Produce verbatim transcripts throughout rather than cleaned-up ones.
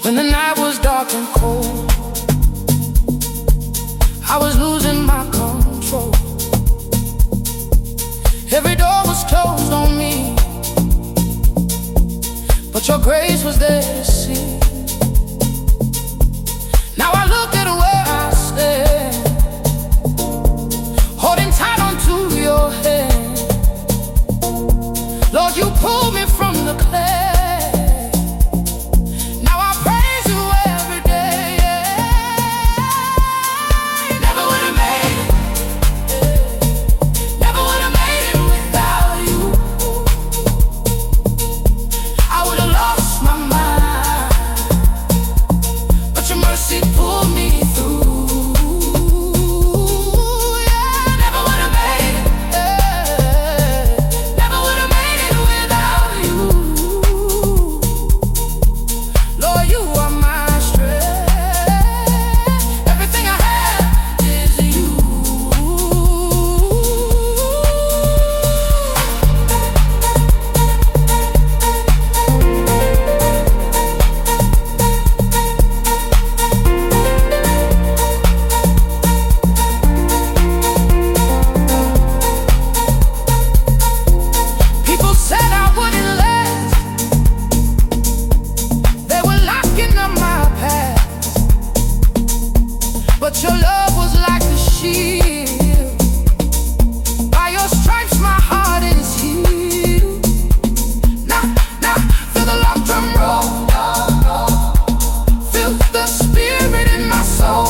When the night was dark and cold, I was losing my control. Every door was closed on me, but your grace was there to see. Now I look at where I stand, holding tight onto your hand. Lord, you pulled me from the clay. But your love was like a shield. By your stripes my heart is healed. Now, now, feel the locked drum roll. Feel the spirit in my soul.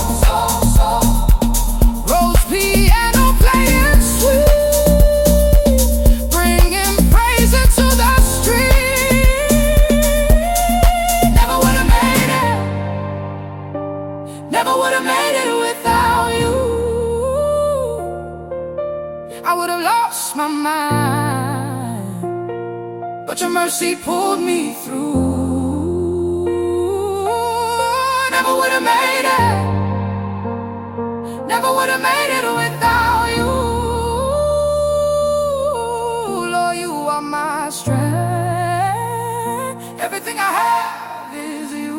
Rose piano playing sweet, bringing praise into the street. Never would've made it. Never would've made it without you. I would've lost my mind, but your mercy pulled me through. Never would've made it. Never would've made it without you. Lord, you are my strength. Everything I have is you.